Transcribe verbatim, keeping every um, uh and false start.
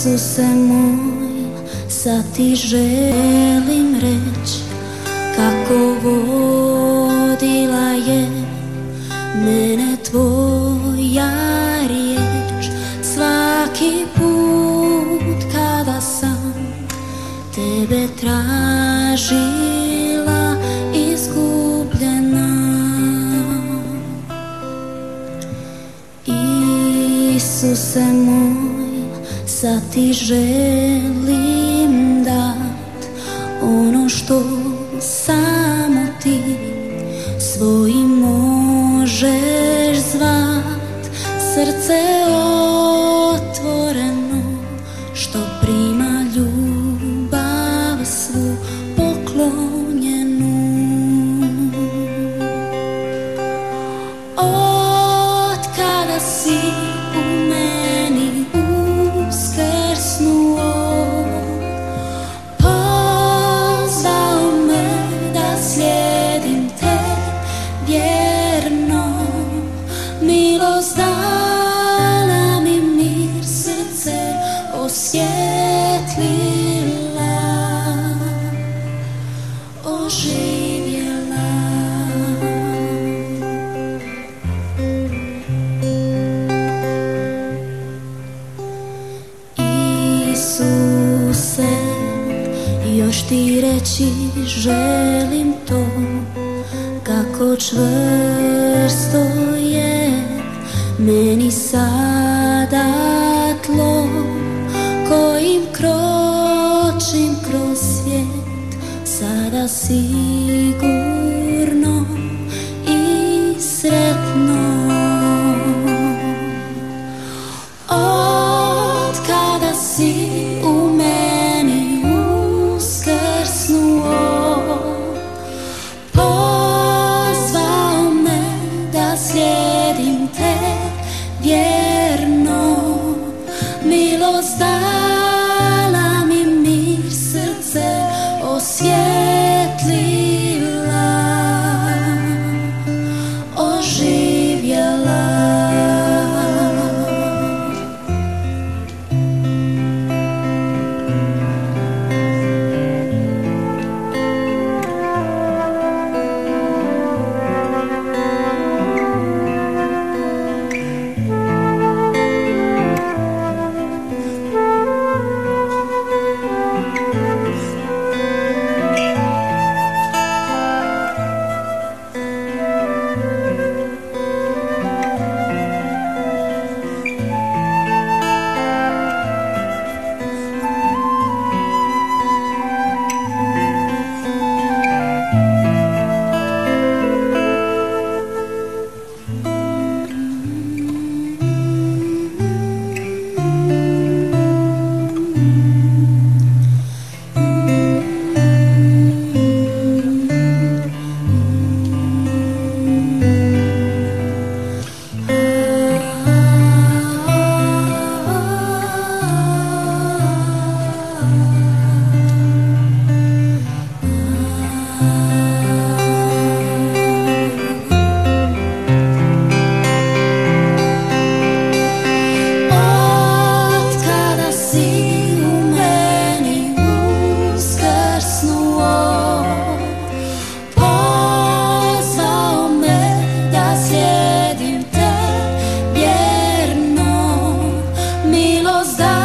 Isuse moj, sad ti želim reći kako vodila je mene tvoja riječ. Svaki put kada sam tebe tražila izgubljena, Isuse moj, sad ti želim dat ono što samo ti svojim možeš zvat. Srce otvoreno što prima ljubav svu poklonjenu. Od kada si u meni uskrsnuo, pozvao me da slijedim te vjerno. Milost dala mi mir, srce osvjetlila, oživjela. Isuse, još ti reći želim to, kako čvrsto je meni sada tlo kojim kročim kroz svijet, sada sigurno i sretno. Od kada si u meni uskrsnuo, pozvao me da slijedim te vjerno. Milost dala mi mir, srce osvjetlila, oživjela. Milost